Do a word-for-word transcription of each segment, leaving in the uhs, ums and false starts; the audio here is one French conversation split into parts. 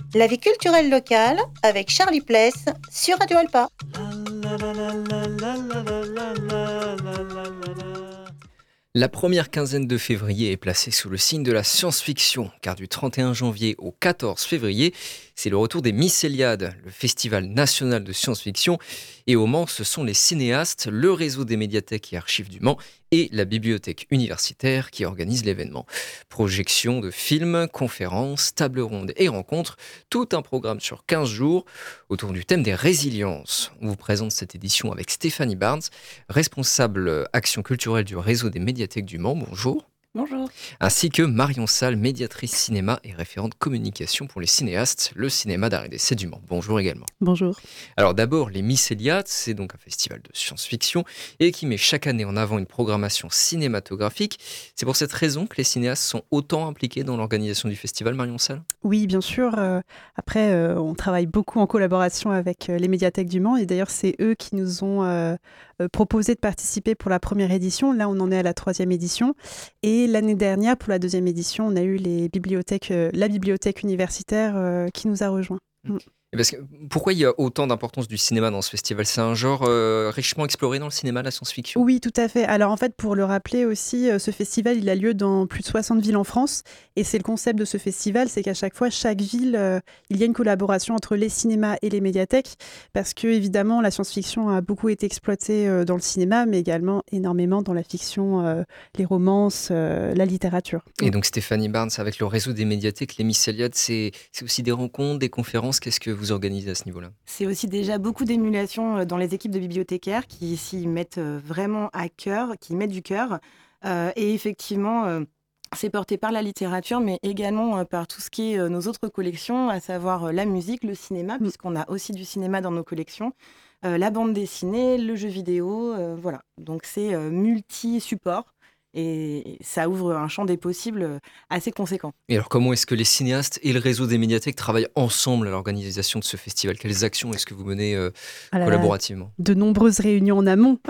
La vie culturelle locale avec Charlie Pless sur Radio Alpa. La première quinzaine de février est placée sous le signe de la science-fiction, car du trente et un janvier au quatorze février, c'est le retour des Mycéliades, le festival national de science-fiction. Et au Mans, ce sont les cinéastes, le réseau des médiathèques et archives du Mans et la bibliothèque universitaire qui organisent l'événement. Projections de films, conférences, tables rondes et rencontres, tout un programme sur quinze jours autour du thème des résiliences. On vous présente cette édition avec Stéphanie Barnes, responsable action culturelle du réseau des médiathèques du Mans. Bonjour. Bonjour. Ainsi que Marion Salle, médiatrice cinéma et référente communication pour les cinéastes, le cinéma d'art et d'essai du Mans. Bonjour également. Bonjour. Alors d'abord, les Mycéliades, c'est donc un festival de science-fiction et qui met chaque année en avant une programmation cinématographique. C'est pour cette raison que les cinéastes sont autant impliqués dans l'organisation du festival, Marion Salle ? Oui, bien sûr. Euh, après, euh, on travaille beaucoup en collaboration avec euh, les médiathèques du Mans et d'ailleurs, c'est eux qui nous ont euh, euh, proposé de participer pour la première édition. Là, on en est à la troisième édition. Et l'année dernière, pour la deuxième édition, on a eu les bibliothèques, euh, la bibliothèque universitaire euh, qui nous a rejoints. Mmh. Parce que, pourquoi il y a autant d'importance du cinéma dans ce festival ? C'est un genre euh, richement exploré dans le cinéma, la science-fiction ? Oui, tout à fait. Alors en fait, pour le rappeler aussi, euh, ce festival, il a lieu dans plus de soixante villes en France. Et c'est le concept de ce festival, c'est qu'à chaque fois, chaque ville, euh, il y a une collaboration entre les cinémas et les médiathèques. Parce que, évidemment, la science-fiction a beaucoup été exploitée euh, dans le cinéma, mais également énormément dans la fiction, euh, les romances, euh, la littérature. Et donc Stéphanie Barnes, avec le réseau des médiathèques, les Mycéliades, c'est, c'est aussi des rencontres, des conférences. Qu'est-ce que vous organisez à ce niveau-là ? C'est aussi déjà beaucoup d'émulation dans les équipes de bibliothécaires qui s'y mettent vraiment à cœur, qui y mettent du cœur. Euh, et effectivement, euh, c'est porté par la littérature, mais également euh, par tout ce qui est euh, nos autres collections, à savoir euh, la musique, le cinéma, mmh. puisqu'on a aussi du cinéma dans nos collections, euh, la bande dessinée, le jeu vidéo, euh, voilà. Donc c'est euh, multi-support. Et ça ouvre un champ des possibles assez conséquent. Et alors comment est-ce que les cinéastes et le réseau des médiathèques travaillent ensemble à l'organisation de ce festival ? Quelles actions est-ce que vous menez euh, ah collaborativement ? De nombreuses réunions en amont.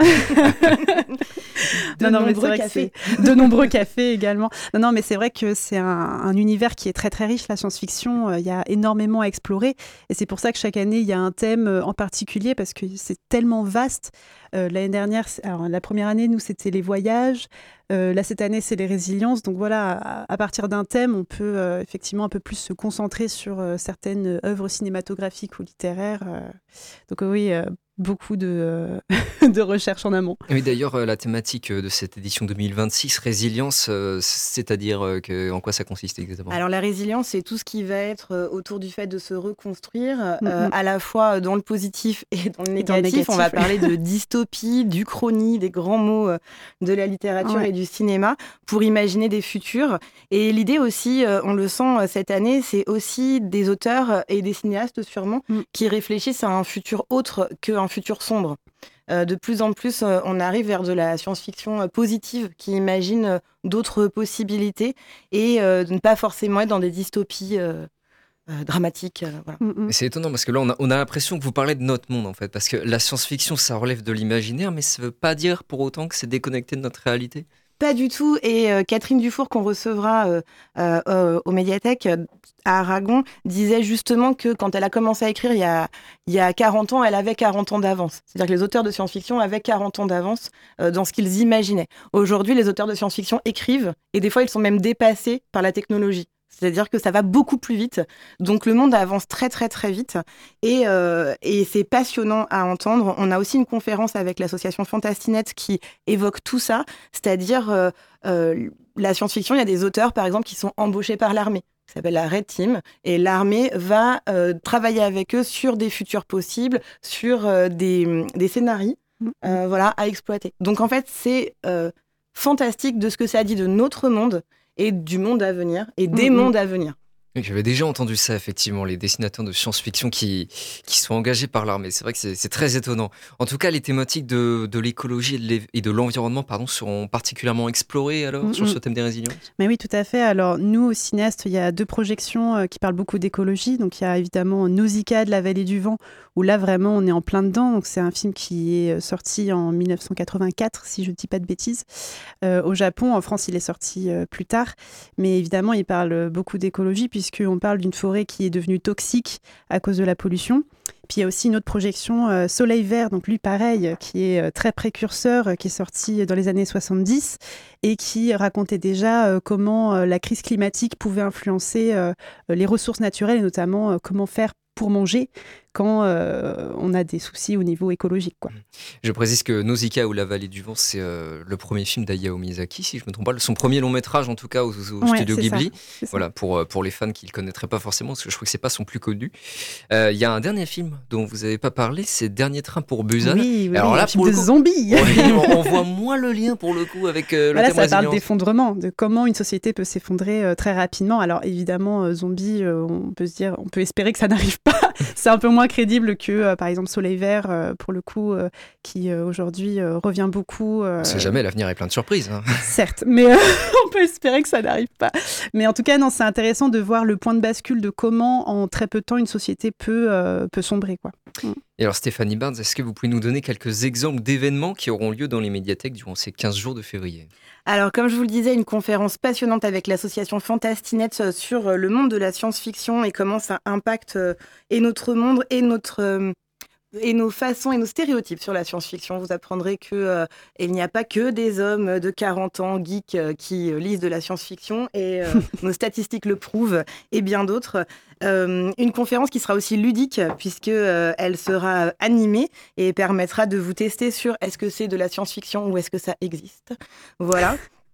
de, non, non, nombreux cafés. de nombreux cafés également. Non, non, mais c'est vrai que c'est un, un univers qui est très très riche, la science-fiction. Il y a énormément à explorer. Et c'est pour ça que chaque année, il y a un thème en particulier parce que c'est tellement vaste. Euh, l'année dernière, alors, la première année, nous, c'était les voyages. Euh, là, cette année, c'est les résiliences. Donc voilà, à, à partir d'un thème, on peut euh, effectivement un peu plus se concentrer sur euh, certaines œuvres cinématographiques ou littéraires. Euh. Donc oui, euh, beaucoup de, euh, de recherche en amont. Oui, d'ailleurs, euh, la thématique de cette édition deux mille vingt-six, résilience, euh, c'est-à-dire euh, que, en quoi ça consiste exactement ? Alors la résilience, c'est tout ce qui va être euh, autour du fait de se reconstruire, mm-hmm. euh, à la fois dans le positif et dans le négatif. Dans le négatif On va oui. parler de dystopie, d'uchronie, des grands mots euh, de la littérature ouais. et du cinéma pour imaginer des futurs. Et l'idée aussi, euh, on le sent cette année, c'est aussi des auteurs et des cinéastes sûrement mm. qui réfléchissent à un futur autre qu'un futur sombre. Euh, de plus en plus, euh, on arrive vers de la science-fiction euh, positive qui imagine euh, d'autres possibilités et euh, de ne pas forcément être dans des dystopies euh, euh, dramatiques. Euh, voilà. mm-hmm. C'est étonnant parce que là, on a, on a l'impression que vous parlez de notre monde en fait, parce que la science-fiction, ça relève de l'imaginaire, mais ça ne veut pas dire pour autant que c'est déconnecté de notre réalité. Pas du tout. Et euh, Catherine Dufour, qu'on recevra euh, euh, euh, aux médiathèques euh, à Aragon, disait justement que quand elle a commencé à écrire il y a, il y a quarante ans, elle avait quarante ans d'avance. C'est-à-dire que les auteurs de science-fiction avaient quarante ans d'avance euh, dans ce qu'ils imaginaient. Aujourd'hui, les auteurs de science-fiction écrivent et des fois, ils sont même dépassés par la technologie. C'est-à-dire que ça va beaucoup plus vite. Donc, le monde avance très, très, très vite. Et, euh, et c'est passionnant à entendre. On a aussi une conférence avec l'association Fantastinet qui évoque tout ça. C'est-à-dire, euh, euh, la science-fiction, il y a des auteurs, par exemple, qui sont embauchés par l'armée. Ça s'appelle la Red Team. Et l'armée va euh, travailler avec eux sur des futurs possibles, sur euh, des, des scénarios euh, voilà, à exploiter. Donc, en fait, c'est euh, fantastique de ce que ça dit de notre monde et du monde à venir, et des mmh. mondes à venir. J'avais déjà entendu ça, effectivement, les dessinateurs de science-fiction qui, qui sont engagés par l'armée. C'est vrai que c'est, c'est très étonnant. En tout cas, les thématiques de, de l'écologie et de, et de l'environnement pardon, seront particulièrement explorées alors, mmh. sur ce thème des résiliences ? Mais oui, tout à fait. Alors, nous, au Cinéastes, il y a deux projections euh, qui parlent beaucoup d'écologie. Donc, il y a évidemment Nausicaa de la vallée du vent, où là, vraiment, on est en plein dedans. Donc, c'est un film qui est sorti en dix-neuf cent quatre-vingt-quatre, si je ne dis pas de bêtises, euh, au Japon. En France, il est sorti euh, plus tard. Mais évidemment, il parle beaucoup d'écologie, puisque puisqu'on parle d'une forêt qui est devenue toxique à cause de la pollution. Puis il y a aussi une autre projection, euh, Soleil Vert, donc lui pareil, qui est euh, très précurseur, euh, qui est sorti dans les années soixante-dix et qui racontait déjà euh, comment euh, la crise climatique pouvait influencer euh, les ressources naturelles et notamment euh, comment faire pour manger quand euh, on a des soucis au niveau écologique, quoi. Je précise que Nausicaa ou La Vallée du Vent, c'est euh, le premier film d'Hayao Miyazaki, si je ne me trompe pas, son premier long métrage en tout cas au, au Ouais, studio c'est Ghibli. ça. Voilà, pour, pour les fans qui ne le connaîtraient pas forcément, parce que je crois que c'est pas son plus connu. Il euh, y a un dernier film dont vous n'avez pas parlé, c'est Dernier train pour Busan. Oui, oui, Alors oui, là, un film pour de le coup, zombies. ouais, on, on voit moins le lien pour le coup avec euh, le Voilà, thème ça parle résilience. d'effondrement, de comment une société peut s'effondrer euh, très rapidement. Alors évidemment, euh, zombies, euh, on peut se dire, on peut espérer que ça n'arrive pas. C'est un peu moins crédible que, euh, par exemple, Soleil Vert, euh, pour le coup, euh, qui euh, aujourd'hui euh, revient beaucoup. Euh, On sait jamais, l'avenir est plein de surprises. Hein. Certes, mais euh, on peut espérer que ça n'arrive pas. Mais en tout cas, non, c'est intéressant de voir le point de bascule de comment, en très peu de temps, une société peut, euh, peut sombrer, quoi. Mm. Et alors Stéphanie Barnes, est-ce que vous pouvez nous donner quelques exemples d'événements qui auront lieu dans les médiathèques durant ces quinze jours de février ? Alors, comme je vous le disais, une conférence passionnante avec l'association Fantastinette sur le monde de la science-fiction et comment ça impacte et notre monde et notre... et nos façons et nos stéréotypes sur la science-fiction. Vous apprendrez qu'il euh, n'y a pas que des hommes de quarante ans geeks euh, qui euh, lisent de la science-fiction et euh, nos statistiques le prouvent et bien d'autres. Euh, une conférence qui sera aussi ludique puisque euh, elle sera animée et permettra de vous tester sur est-ce que c'est de la science-fiction ou est-ce que ça existe. Voilà.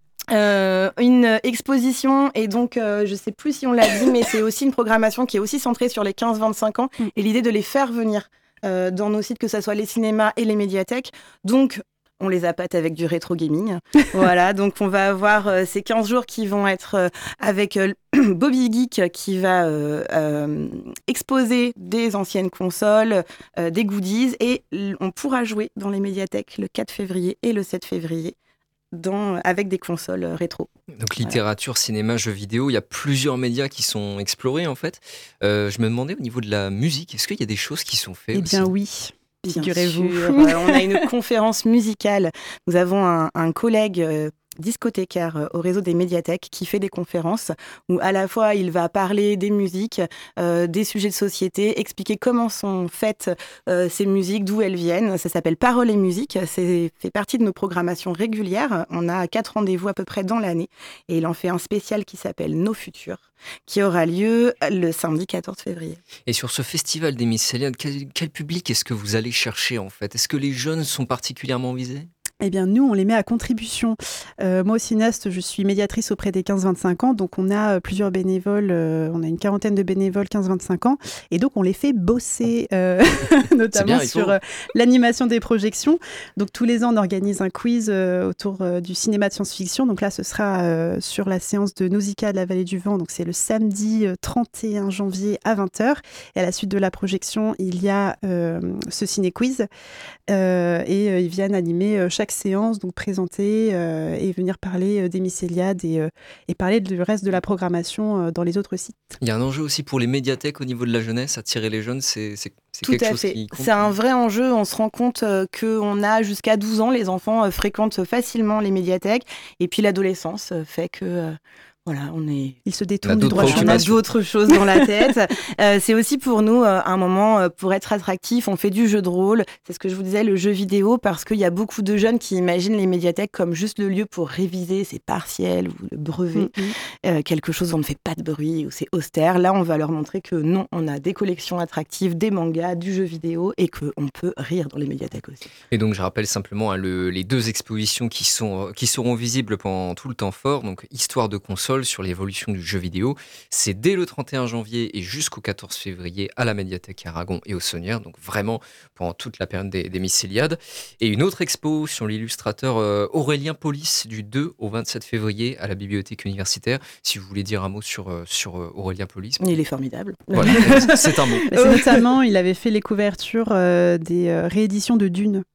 Euh, une exposition et donc euh, je sais plus si on l'a dit mais c'est aussi une programmation qui est aussi centrée sur les quinze vingt-cinq ans et l'idée de les faire venir Euh, dans nos sites, que ce soit les cinémas et les médiathèques. Donc, on les appâte avec du rétro gaming. Voilà, donc on va avoir euh, ces quinze jours qui vont être euh, avec euh, Bobby Geek qui va euh, euh, exposer des anciennes consoles, euh, des goodies, et l- on pourra jouer dans les médiathèques le quatre février et le sept février. Dans, avec des consoles euh, rétro. Donc littérature, voilà. Cinéma, jeux vidéo, il y a plusieurs médias qui sont explorés en fait. Euh, je me demandais au niveau de la musique, est-ce qu'il y a des choses qui sont faites Eh aussi ? bien oui, figurez-vous. euh, on a une conférence musicale. Nous avons un, un collègue euh, discothécaire euh, au réseau des médiathèques qui fait des conférences où à la fois il va parler des musiques, euh, des sujets de société, expliquer comment sont faites euh, ces musiques, d'où elles viennent. Ça s'appelle Paroles et musique. C'est fait partie de nos programmations régulières. On a quatre rendez-vous à peu près dans l'année et il en fait un spécial qui s'appelle Nos Futurs, qui aura lieu le samedi quatorze février. Et sur ce festival des Mycéliades, quel, quel public est-ce que vous allez chercher en fait ? Est-ce que les jeunes sont particulièrement visés ? Eh bien, nous, on les met à contribution. Euh, moi, au Cinéaste, je suis médiatrice auprès des quinze vingt-cinq ans. Donc, on a plusieurs bénévoles. Euh, on a une quarantaine de bénévoles quinze vingt-cinq ans. Et donc, on les fait bosser, euh, notamment bien, sur euh, l'animation des projections. Donc, tous les ans, on organise un quiz euh, autour euh, du cinéma de science-fiction. Donc là, ce sera euh, sur la séance de Nausicaa de la Vallée du Vent. Donc, c'est le samedi euh, trente et un janvier à vingt heures. Et à la suite de la projection, il y a euh, ce ciné-quiz. Euh, et euh, ils viennent animer euh, chaque séance, donc présenter euh, et venir parler euh, des Mycéliades et, euh, et parler du reste de la programmation euh, dans les autres sites. Il y a un enjeu aussi pour les médiathèques au niveau de la jeunesse, attirer les jeunes, c'est, c'est, c'est Tout quelque à chose fait. qui compte. C'est un vrai enjeu. On se rend compte euh, qu'on a jusqu'à douze ans, les enfants euh, fréquentent facilement les médiathèques. Et puis l'adolescence euh, fait que... Euh, Voilà, on est. Ils se On a détournent du d'autres droit On a chemin. d'autres choses dans la tête. Euh, c'est aussi pour nous euh, un moment euh, pour être attractif. On fait du jeu de rôle. C'est ce que je vous disais, le jeu vidéo, parce qu'il y a beaucoup de jeunes qui imaginent les médiathèques comme juste le lieu pour réviser ses partiels ou le brevet. Mm-hmm. Euh, quelque chose où on ne fait pas de bruit, où c'est austère. Là, on va leur montrer que non, on a des collections attractives, des mangas, du jeu vidéo et qu'on peut rire dans les médiathèques aussi. Et donc je rappelle simplement hein, le, les deux expositions qui, sont, qui seront visibles pendant tout le temps fort. Donc Histoire de console sur l'évolution du jeu vidéo. C'est dès le trente et un janvier et jusqu'au quatorze février à la médiathèque Aragon et au Saunière. Donc vraiment pendant toute la période des, des Mycéliades. Et une autre expo sur l'illustrateur euh, Aurélien Polis du deux au vingt-sept février à la bibliothèque universitaire. Si vous voulez dire un mot sur, euh, sur euh, Aurélien Polis. Il est formidable. Voilà, c'est un mot. Mais c'est notamment, il avait fait les couvertures euh, des euh, rééditions de Dune.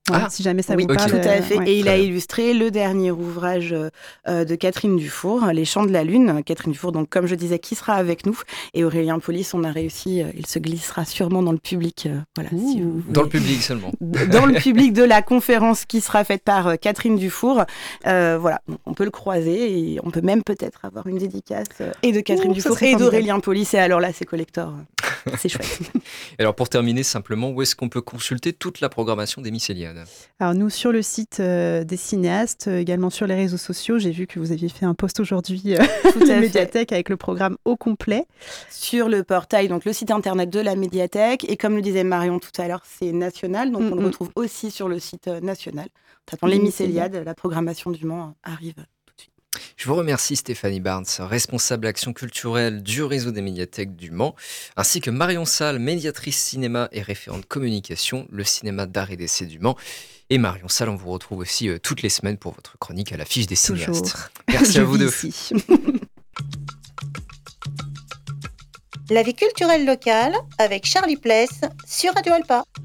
Voilà, Ah, si jamais ça Oui, vous ok. parle. tout à fait. ouais. Et il Très a bien. illustré le dernier ouvrage euh, de Catherine Dufour, Les Chants de la Lune. Catherine Dufour, donc comme je disais, qui sera avec nous. Et Aurélien Polis, on a réussi, euh, il se glissera sûrement dans le public. euh, voilà, si vous Ouh. Dans le voulez. public seulement. Dans le public de la conférence qui sera faite par euh, Catherine Dufour. Euh, voilà, donc on peut le croiser et on peut même peut-être avoir une dédicace euh, et de Catherine Ouh, ça Dufour serait et formidable. d'Aurélien Polis. Et alors là, c'est collector. C'est chouette. Et alors pour terminer simplement, où est-ce qu'on peut consulter toute la programmation des Mycéliades? Alors nous, sur le site euh, des cinéastes, euh, également sur les réseaux sociaux, j'ai vu que vous aviez fait un post aujourd'hui euh, Tout de la à fait. médiathèque avec le programme au complet. Sur le portail, donc le site internet de la médiathèque. Et comme le disait Marion tout à l'heure, c'est national. Donc on Mm-mm. le retrouve aussi sur le site euh, national. T'attends les Les Mycéliades, la programmation du Mans arrive tout de suite. Je vous remercie Stéphanie Barnes, responsable action culturelle du réseau des médiathèques du Mans, ainsi que Marion Salle, médiatrice cinéma et référente communication, le cinéma d'art et d'essai du Mans. Et Marion Salle, on vous retrouve aussi euh, toutes les semaines pour votre chronique à l'affiche des cinéastes. Toujours. Merci Je à vous vis deux. ici. La vie culturelle locale avec Charlie Pless sur Radio Alpa.